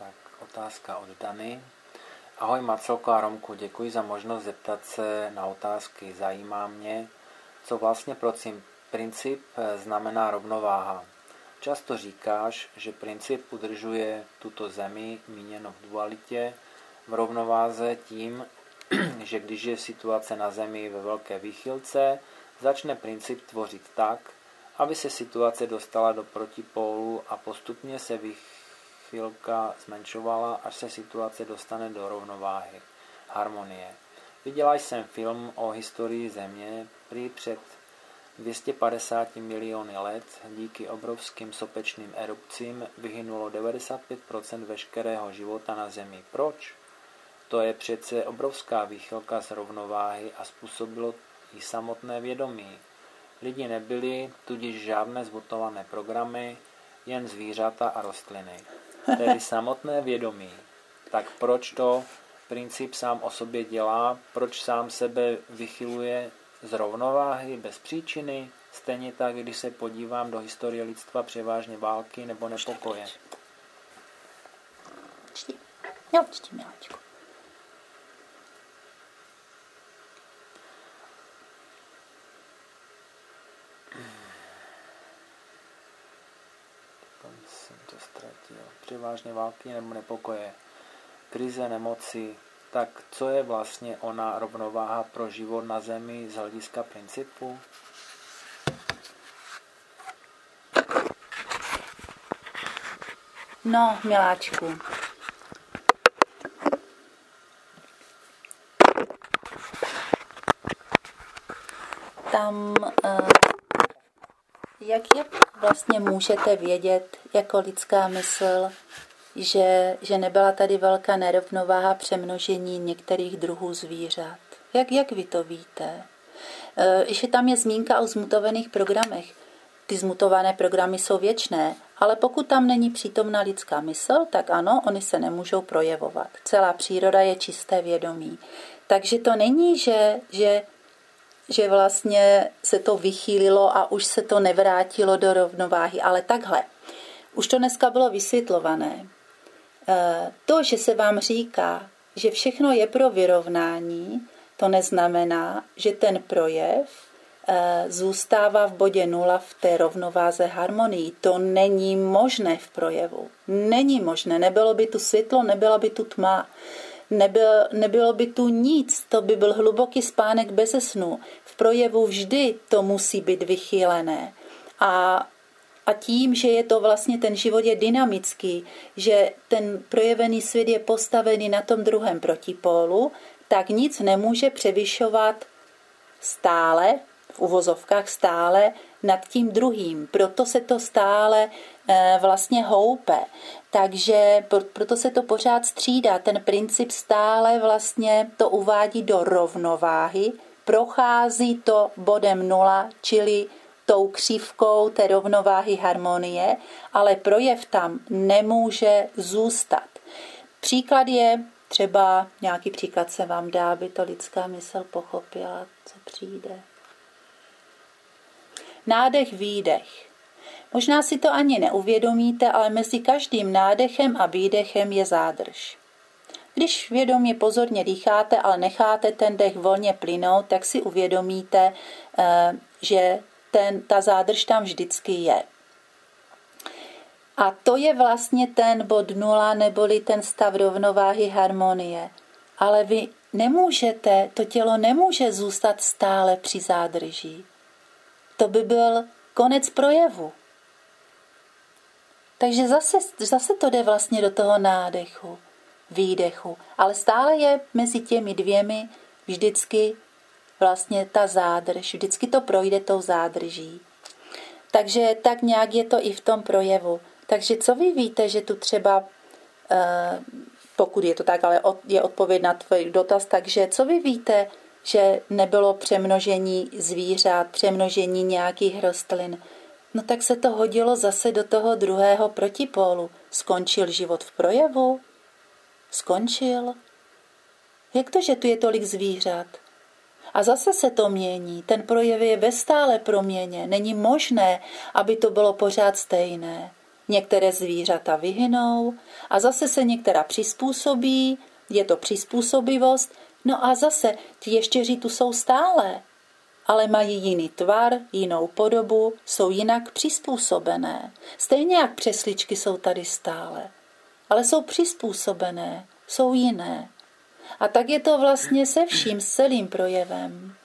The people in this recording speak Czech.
Tak otázka od Dany. Ahoj Marcelko a Romku, děkuji za možnost zeptat se na otázky. Zajímá mě, co vlastně princip znamená rovnováha. Často říkáš, že princip udržuje tuto zemi, míněno v dualitě, v rovnováze tím, že když je situace na zemi ve velké výchylce, začne princip tvořit tak, aby se situace dostala do protipólu a postupně se výchylka zmenšovala, až se situace dostane do rovnováhy, harmonie. Viděla jsem film o historii Země, prý před 250 miliony let díky obrovským sopečným erupcím vyhynulo 95% veškerého života na Zemi. Proč? To je přece obrovská výchylka z rovnováhy a způsobilo i samotné vědomí. Lidi nebyli, tudíž žádné zmutované programy, jen zvířata a rostliny. Tedy samotné vědomí. Tak proč to princip sám o sobě dělá? Proč sám sebe vychyluje z rovnováhy bez příčiny? Stejně tak, když se podívám do historie lidstva, převážně války nebo nepokoje. Čti. Jo, čti, miláčku. Jsem to ztratil. Převážně války nebo nepokoje. Krize, nemoci. Tak co je vlastně ona rovnováha pro život na Zemi z hlediska principu? No, miláčku. Tam, jak vlastně můžete vědět jako lidská mysl, že nebyla tady velká nerovnováha přemnožení některých druhů zvířat? Jak vy to víte? Ještě tam je zmínka o zmutovaných programech. Ty zmutované programy jsou věčné, ale pokud tam není přítomná lidská mysl, tak ano, oni se nemůžou projevovat. Celá příroda je čisté vědomí. Takže to není, že vlastně se to vychýlilo a už se to nevrátilo do rovnováhy, ale takhle. Už to dneska bylo vysvětlované. To, že se vám říká, že všechno je pro vyrovnání, to neznamená, že ten projev zůstává v bodě 0 v té rovnováze harmonii. To není možné v projevu. Není možné. Nebylo by tu světlo, nebyla by tu tma. Nebylo by tu nic. To by byl hluboký spánek beze snu. V projevu vždy to musí být vychýlené. A tím, že je to vlastně ten život je dynamický, že ten projevený svět je postavený na tom druhém protipólu, tak nic nemůže převyšovat stále, v uvozovkách stále, nad tím druhým. Proto se to stále vlastně houpe. Takže proto se to pořád střídá. Ten princip stále vlastně to uvádí do rovnováhy, prochází to bodem 0, čili tou křivkou té rovnováhy harmonie, ale projev tam nemůže zůstat. Příklad je, třeba nějaký příklad se vám dá, aby to lidská mysl pochopila, co přijde. Nádech, výdech. Možná si to ani neuvědomíte, ale mezi každým nádechem a výdechem je zádrž. Když vědomě pozorně dýcháte, ale necháte ten dech volně plynout, tak si uvědomíte, že ta zádrž tam vždycky je. A to je vlastně ten bod 0, neboli ten stav rovnováhy harmonie. Ale vy nemůžete, to tělo nemůže zůstat stále při zádrži. To by byl konec projevu. Takže zase to jde vlastně do toho nádechu, výdechu. Ale stále je mezi těmi dvěmi vždycky vlastně ta zádrž. Vždycky to projde tou zádrží. Takže tak nějak je to i v tom projevu. Takže co vy víte, že tu třeba, pokud je to tak, ale je odpověď na tvůj dotaz, takže co vy víte, že nebylo přemnožení zvířat, přemnožení nějakých rostlin? No tak se to hodilo zase do toho druhého protipólu. Skončil život v projevu? Skončil? Jak to, že tu je tolik zvířat? A zase se to mění. Ten projev je ve stále proměně. Není možné, aby to bylo pořád stejné. některé zvířata vyhynou a zase se některá přizpůsobí, je to přizpůsobivost, no a zase ty ještěři tu jsou stále, ale mají jiný tvar, jinou podobu, jsou jinak přizpůsobené. Stejně jak přesličky jsou tady stále, ale jsou přizpůsobené, jsou jiné. A tak je to vlastně se vším, s celým projevem.